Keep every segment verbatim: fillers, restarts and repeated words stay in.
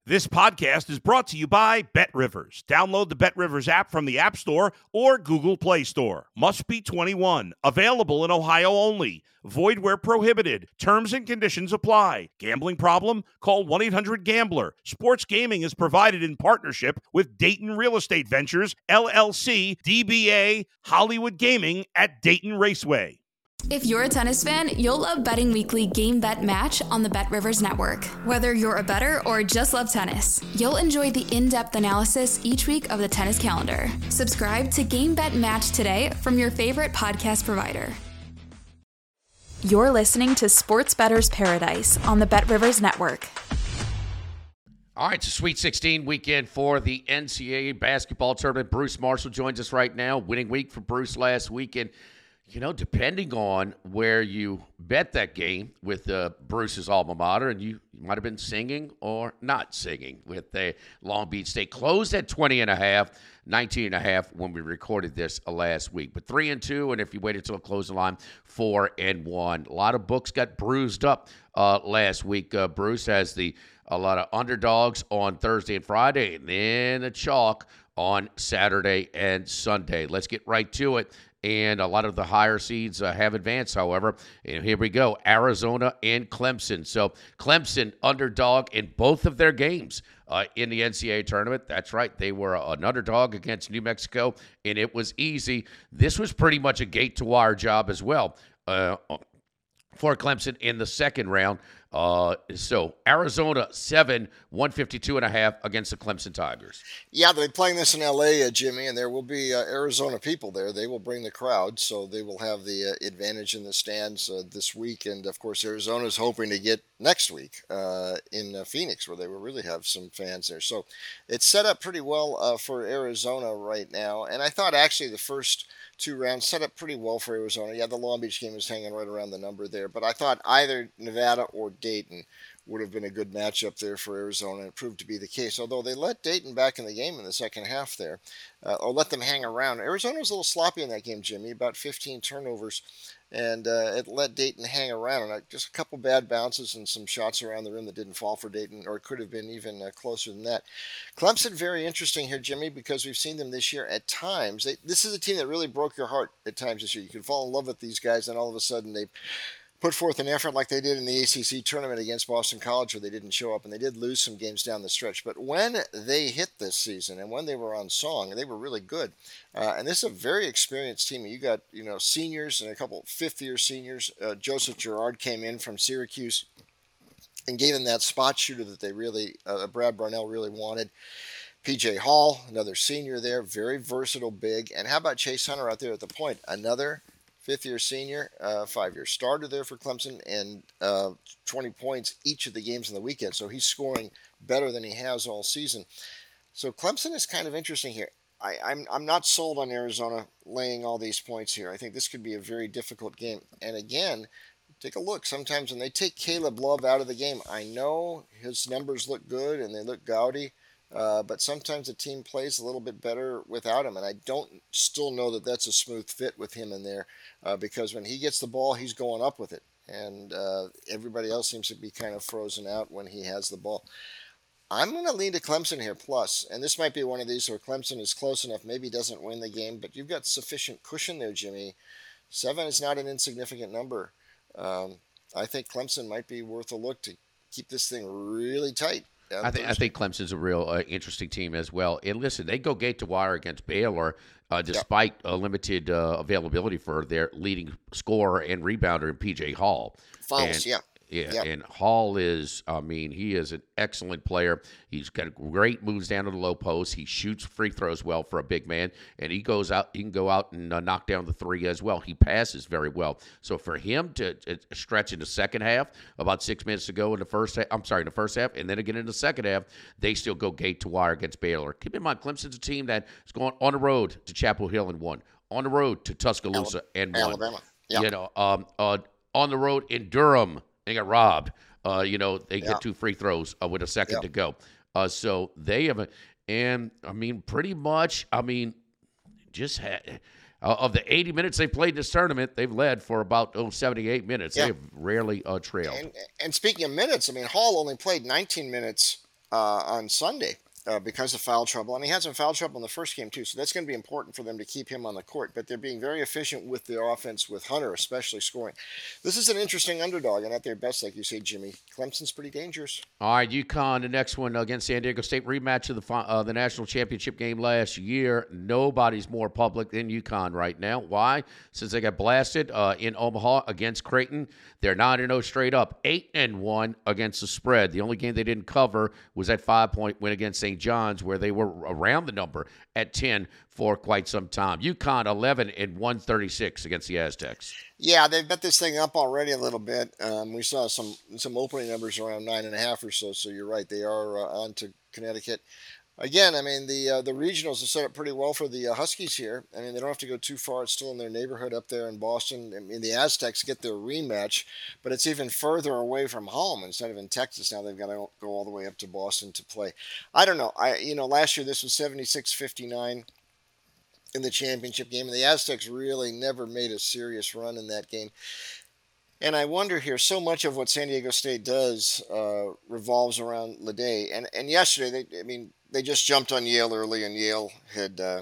This podcast is brought to you by BetRivers. Download the BetRivers app from the App Store or Google Play Store. Must be twenty-one. Available in Ohio only. Void where prohibited. Terms and conditions apply. Gambling problem? Call one eight hundred gambler. Sports gaming is provided in partnership with Dayton Real Estate Ventures, L L C, D B A, Hollywood Gaming at Dayton Raceway. If you're a tennis fan, you'll love Betting Weekly Game Bet Match on the BetRivers Network. Whether you're a bettor or just love tennis, you'll enjoy the in-depth analysis each week of the tennis calendar. Subscribe to Game Bet Match today from your favorite podcast provider. You're listening to Sports Bettor's Paradise on the BetRivers Network. All right, it's a Sweet sixteen weekend for the N C double A basketball tournament. Bruce Marshall joins us right now. Winning week for Bruce last weekend. You know, depending on where you bet that game with uh, Bruce's alma mater, and you, you might have been singing or not singing with the Long Beach State. Closed at twenty and a half, nineteen and a half when we recorded this uh, last week. But three and two, and if you waited until close the line, four and one. A lot of books got bruised up uh, last week. Uh, Bruce has the a lot of underdogs on Thursday and Friday, and then the chalk on Saturday and Sunday. Let's get right to it. And a lot of the higher seeds uh, have advanced, however. And here we go, Arizona and Clemson. So Clemson underdog in both of their games uh, in the N C double A tournament. That's right. They were an underdog against New Mexico, and it was easy. This was pretty much a gate-to-wire job as well uh, for Clemson in the second round. Uh, so Arizona seven, one fifty-two and a half against the Clemson Tigers. Yeah, they're playing this in L A, uh, Jimmy, and there will be uh, Arizona people there. They will bring the crowd, so they will have the uh, advantage in the stands uh, this week. And of course, Arizona's hoping to get next week uh, in uh, Phoenix, where they will really have some fans there. So it's set up pretty well uh, for Arizona right now. And I thought actually the first two rounds set up pretty well for Arizona. Yeah, the Long Beach game was hanging right around the number there, but I thought either Nevada or Dayton would have been a good matchup there for Arizona. It proved to be the case, although they let Dayton back in the game in the second half there, uh, or let them hang around. Arizona was a little sloppy in that game, Jimmy, about fifteen turnovers, and uh, it let Dayton hang around. And just a couple bad bounces and some shots around the rim that didn't fall for Dayton, or it could have been even uh, closer than that. Clemson, very interesting here, Jimmy, because we've seen them this year at times. They, this is a team that really broke your heart at times this year. You can fall in love with these guys, and all of a sudden they put forth an effort like they did in the A C C tournament against Boston College, where they didn't show up, and they did lose some games down the stretch. But when they hit this season and when they were on song, they were really good. Uh, and this is a very experienced team. You got, you know, seniors and a couple fifth-year seniors. Uh, Joseph Girard came in from Syracuse and gave them that spot shooter that they really, uh, Brad Barnell really wanted. P J Hall, another senior there, very versatile big. And how about Chase Hunter out there at the point? Another fifth-year senior, uh, five-year starter there for Clemson, and uh, twenty points each of the games on the weekend. So he's scoring better than he has all season. So Clemson is kind of interesting here. I, I'm I'm not sold on Arizona laying all these points here. I think this could be a very difficult game. And again, take a look. Sometimes when they take Caleb Love out of the game, I know his numbers look good and they look gaudy. Uh, but sometimes the team plays a little bit better without him, and I don't still know that that's a smooth fit with him in there uh, because when he gets the ball, he's going up with it, and uh, everybody else seems to be kind of frozen out when he has the ball. I'm going to lean to Clemson here plus, and this might be one of these where Clemson is close enough, maybe doesn't win the game, but you've got sufficient cushion there, Jimmy. Seven is not an insignificant number. Um, I think Clemson might be worth a look to keep this thing really tight. I think I think Clemson's a real uh, interesting team as well. And listen, they go gate to wire against Baylor, uh, despite yeah. a limited uh, availability for their leading scorer and rebounder in P J Hall. Fouls, yeah. Yeah, yep. And Hall is, I mean, he is an excellent player. He's got great moves down to the low post. He shoots free throws well for a big man, and he goes out. He can go out and uh, knock down the three as well. He passes very well. So for him to, to stretch in the second half, about six minutes to go in the first half, I'm sorry, in the first half, and then again in the second half, they still go gate to wire against Baylor. Keep in mind, Clemson's a team that is going on the road to Chapel Hill and won, on the road to Tuscaloosa and won. Alabama, yeah. You know, um, uh, on the road in Durham. They got robbed. Uh, you know, they yeah. get two free throws uh, with a second yeah. to go. Uh, so they have a, and I mean, pretty much, I mean, just had, uh, of the eighty minutes they played this tournament, they've led for about oh, seventy-eight minutes. Yeah. They've rarely uh, trailed. And, and speaking of minutes, I mean, Hall only played nineteen minutes uh, on Sunday. Uh, because of foul trouble, and he had some foul trouble in the first game too. So that's going to be important for them to keep him on the court. But they're being very efficient with the offense, with Hunter especially scoring. This is an interesting underdog, and at their best, like you say, Jimmy, Clemson's pretty dangerous. All right, UConn, the next one against San Diego State, rematch of the uh, the national championship game last year. Nobody's more public than UConn right now. Why? Since they got blasted uh, in Omaha against Creighton, they're nine and oh straight up, eight and one against the spread. The only game they didn't cover was that five-point win against Saint John's, where they were around the number at ten for quite some time. UConn eleven and one thirty-six against the Aztecs. Yeah, they've bet this thing up already a little bit. Um, we saw some some opening numbers around nine and a half or so. So you're right, they are uh, on to Connecticut. Again, I mean, the uh, the regionals are set up pretty well for the uh, Huskies here. I mean, they don't have to go too far. It's still in their neighborhood up there in Boston. I mean, the Aztecs get their rematch, but it's even further away from home. Instead of in Texas, now they've got to go all the way up to Boston to play. I don't know. I You know, last year this was seventy-six fifty-nine in the championship game, and the Aztecs really never made a serious run in that game. And I wonder here, so much of what San Diego State does uh, revolves around Leday. And and yesterday, they, I mean, they just jumped on Yale early, and Yale had uh,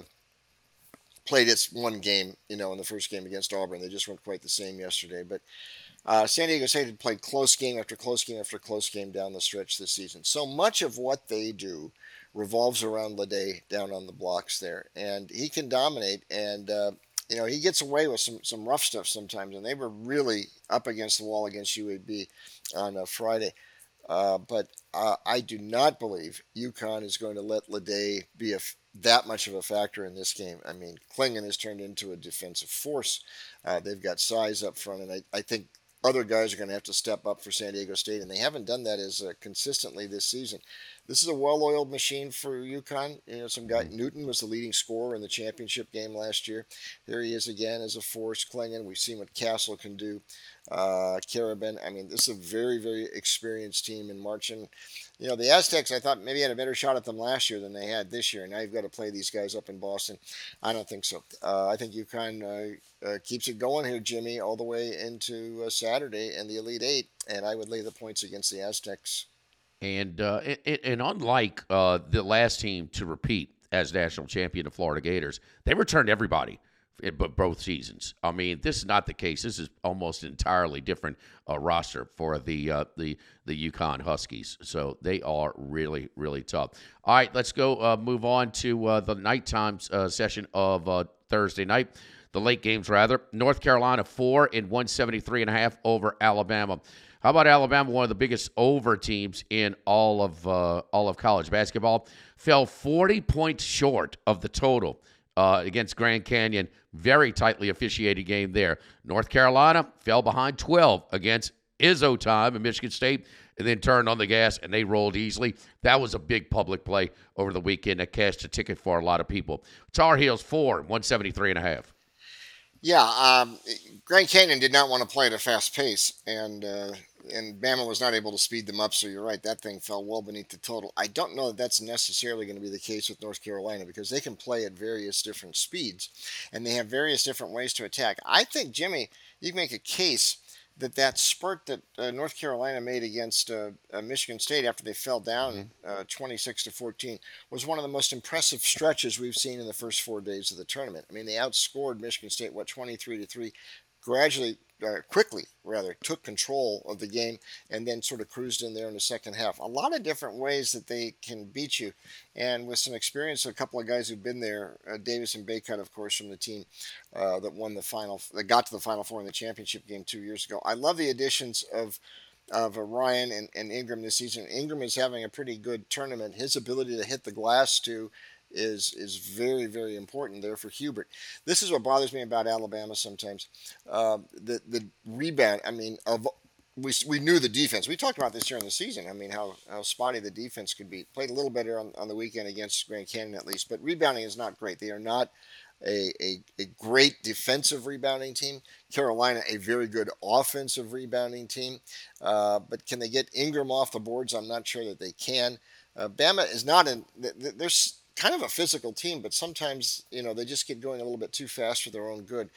played its one game, you know, in the first game against Auburn. They just weren't quite the same yesterday. But uh, San Diego State had played close game after close game after close game down the stretch this season. So much of what they do revolves around Leday down on the blocks there. And he can dominate, and uh, you know, he gets away with some, some rough stuff sometimes, and they were really up against the wall against U A B on uh, Friday. Uh, but uh, I do not believe UConn is going to let Leday be a, that much of a factor in this game. I mean, Klingon has turned into a defensive force. Uh, they've got size up front, and I, I think other guys are going to have to step up for San Diego State, and they haven't done that as uh, consistently this season. This is a well-oiled machine for UConn. You know, some guy, Newton was the leading scorer in the championship game last year. Here he is again as a force. Klingon, we've seen what Castle can do. Uh, Carabin, I mean, this is a very, very experienced team in March. And, you know, the Aztecs, I thought maybe had a better shot at them last year than they had this year. Now you've got to play these guys up in Boston. I don't think so. Uh, I think UConn uh, uh, keeps it going here, Jimmy, all the way into uh, Saturday and the Elite Eight. And I would lay the points against the Aztecs. And uh, it, it, and unlike uh, the last team to repeat as national champion, the Florida Gators, they returned everybody in both seasons. I mean, this is not the case. This is almost an entirely different uh, roster for the uh, the the UConn Huskies. So they are really, really tough. All right, let's go uh, move on to uh, the nighttime uh, session of uh, Thursday night. The late games, rather. North Carolina four and one seventy-three and a half over Alabama. How about Alabama, one of the biggest over teams in all of uh, all of college basketball, fell forty points short of the total uh, against Grand Canyon. Very tightly officiated game there. North Carolina fell behind twelve against Izzo time in Michigan State, and then turned on the gas, and they rolled easily. That was a big public play over the weekend that cashed a ticket for a lot of people. Tar Heels four, one seventy-three and a half. Yeah, um, Grand Canyon did not want to play at a fast pace, and uh, and Bama was not able to speed them up, so you're right, that thing fell well beneath the total. I don't know that that's necessarily going to be the case with North Carolina, because they can play at various different speeds, and they have various different ways to attack. I think, Jimmy, you can make a case that that spurt that uh, North Carolina made against uh, uh, Michigan State after they fell down uh, twenty-six to fourteen was one of the most impressive stretches we've seen in the first four days of the tournament. I mean, they outscored Michigan State, what, twenty-three to three, gradually, uh, quickly, rather, took control of the game and then sort of cruised in there in the second half. A lot of different ways that they can beat you. And with some experience, a couple of guys who've been there, uh, Davis and Baycut, of course, from the team uh, that won the final, that got to the Final Four in the championship game two years ago. I love the additions of of uh, Ryan and, and Ingram this season. Ingram is having a pretty good tournament. His ability to hit the glass, too, is is very, very important there for Hubert. This is what bothers me about Alabama sometimes. Uh, the the rebound, I mean, of we we knew the defense. We talked about this during the season. I mean, how, how spotty the defense could be. Played a little better on, on the weekend against Grand Canyon at least, but rebounding is not great. They are not a, a, a great defensive rebounding team. Carolina, a very good offensive rebounding team. Uh, but can they get Ingram off the boards? I'm not sure that they can. Uh, Bama is not in, there's kind of a physical team, but sometimes, you know, they just get going a little bit too fast for their own good.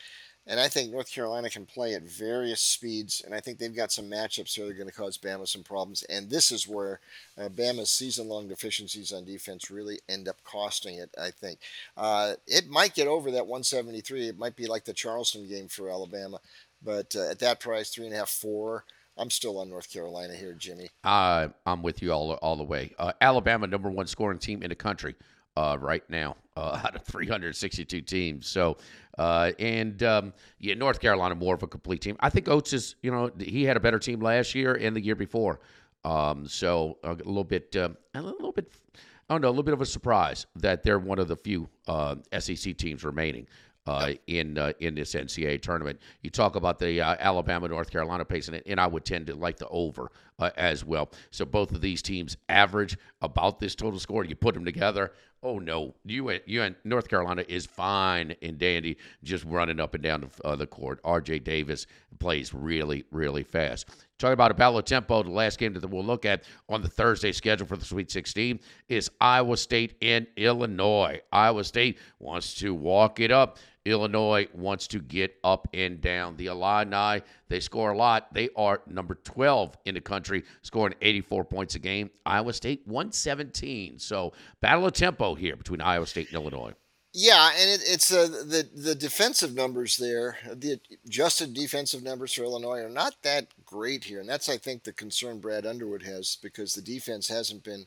And I think North Carolina can play at various speeds, and I think they've got some matchups here that are going to cause Bama some problems. And this is where uh, Bama's season-long deficiencies on defense really end up costing it, I think. Uh, it might get over that one seventy-three. It might be like the Charleston game for Alabama. But uh, at that price, three and a half, four, I'm still on North Carolina here, Jimmy. Uh, I'm with you all all the way. Uh, Alabama, number one scoring team in the country uh, right now, uh, out of three hundred sixty-two teams. So, uh, and um, yeah, North Carolina more of a complete team. I think Oates is, you know, he had a better team last year and the year before. Um, so a little bit, uh, a little bit, I don't know, a little bit of a surprise that they're one of the few uh, S E C teams remaining. Uh, in uh, in this N C double A tournament. You talk about the uh, Alabama, North Carolina pace, and, and I would tend to like the over uh, as well. So both of these teams average about this total score. You put them together, oh no, you and, you and North Carolina is fine and dandy, just running up and down the, uh, the court. R J Davis plays really, really fast. Talking about a battle of tempo, the last game that we'll look at on the Thursday schedule for the Sweet sixteen is Iowa State and Illinois. Iowa State wants to walk it up. Illinois wants to get up and down. The Illini, they score a lot. They are number twelve in the country, scoring eighty-four points a game. Iowa State, one seventeen. So battle of tempo here between Iowa State and Illinois. Yeah, and it, it's uh, the the defensive numbers there, the adjusted defensive numbers for Illinois are not that great here, and that's I think the concern Brad Underwood has because the defense hasn't been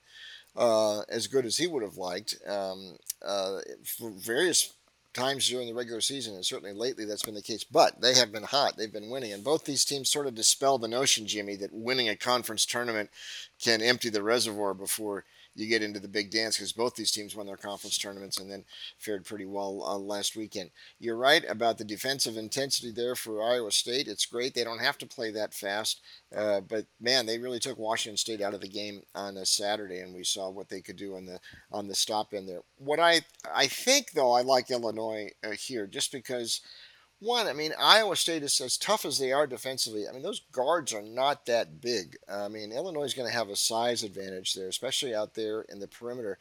uh, as good as he would have liked um, uh, for various times during the regular season, and certainly lately that's been the case. But they have been hot; they've been winning, and both these teams sort of dispel the notion, Jimmy, that winning a conference tournament can empty the reservoir before you get into the big dance, because both these teams won their conference tournaments and then fared pretty well uh, last weekend. You're right about the defensive intensity there for Iowa State. It's great. They don't have to play that fast. Uh, but, man, they really took Washington State out of the game on a Saturday, and we saw what they could do on the on the stop end there. What I, I think, though, I like Illinois uh, here just because – one, I mean, Iowa State is as tough as they are defensively. I mean, those guards are not that big. I mean, Illinois is going to have a size advantage there, especially out there in the perimeter.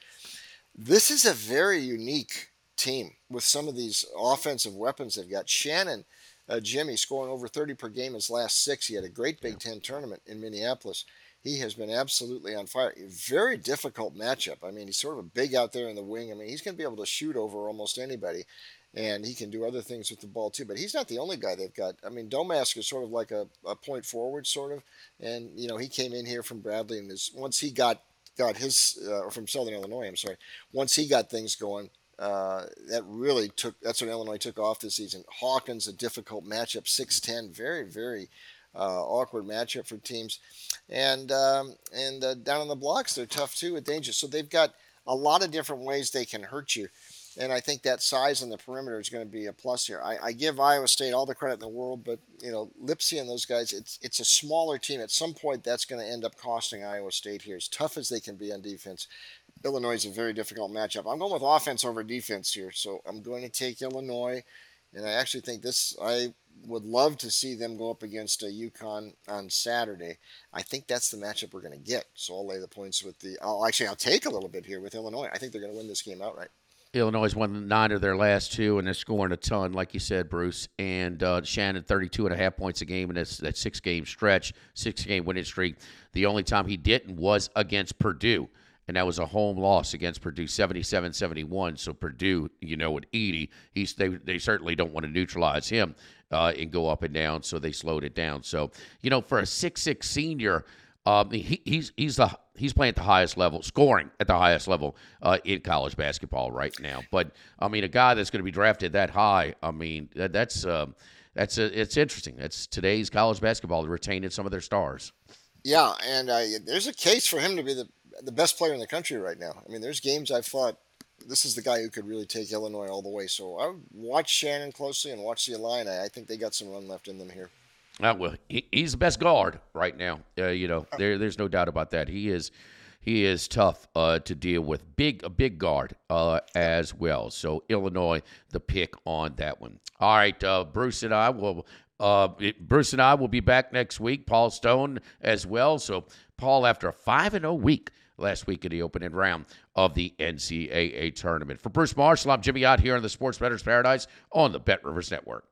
This is a very unique team with some of these offensive weapons they've got. Shannon, uh, Jimmy, scoring over thirty per game his last six. He had a great Big Ten tournament in Minneapolis. He has been absolutely on fire. Very difficult matchup. I mean, he's sort of big out there in the wing. I mean, he's going to be able to shoot over almost anybody. And he can do other things with the ball, too. But he's not the only guy they've got. I mean, Domask is sort of like a, a point forward, sort of. And, you know, he came in here from Bradley. And is, once he got, got his, uh, or from Southern Illinois, I'm sorry. Once he got things going, uh, that really took, that's when Illinois took off this season. Hawkins, a difficult matchup, six ten. Very, very uh, awkward matchup for teams. And, um, and uh, down on the blocks, they're tough, too, with danger. So they've got a lot of different ways they can hurt you. And I think that size on the perimeter is going to be a plus here. I, I give Iowa State all the credit in the world, but, you know, Lipsy and those guys, it's it's a smaller team. At some point, that's going to end up costing Iowa State here. As tough as they can be on defense, Illinois is a very difficult matchup. I'm going with offense over defense here, so I'm going to take Illinois. And I actually think this, I would love to see them go up against uh, UConn on Saturday. I think that's the matchup we're going to get. So I'll lay the points with the, I'll actually, I'll take a little bit here with Illinois. I think they're going to win this game outright. Illinois has won nine of their last two, and they're scoring a ton, like you said, Bruce. And uh, Shannon, thirty-two and a half points a game in that, that six-game stretch, six-game winning streak. The only time he didn't was against Purdue, and that was a home loss against Purdue, seventy-seven seventy-one. So Purdue, you know, with Edey, he's, they, they certainly don't want to neutralize him uh, and go up and down, so they slowed it down. So, you know, for a six six senior, um, he, he's he's the he's playing at the highest level, scoring at the highest level uh, in college basketball right now. But I mean, a guy that's going to be drafted that high, I mean, that, that's uh, that's a, it's interesting. That's today's college basketball retaining some of their stars. Yeah, and uh, there's a case for him to be the the best player in the country right now. I mean, there's games I've thought this is the guy who could really take Illinois all the way. So I would watch Shannon closely and watch the Illini. I think they got some run left in them here. Uh, well, he, he's the best guard right now. Uh, you know, there, there's no doubt about that. He is, he is tough uh, to deal with. Big, a big guard uh, as well. So Illinois, the pick on that one. All right, uh, Bruce and I will. Uh, it, Bruce and I will be back next week. Paul Stone as well. So Paul, after a five and zero week last week in the opening round of the N C double A tournament. For Bruce Marshall, I'm Jimmy Ott here on the Sports Bettor's Paradise on the Bet Rivers Network.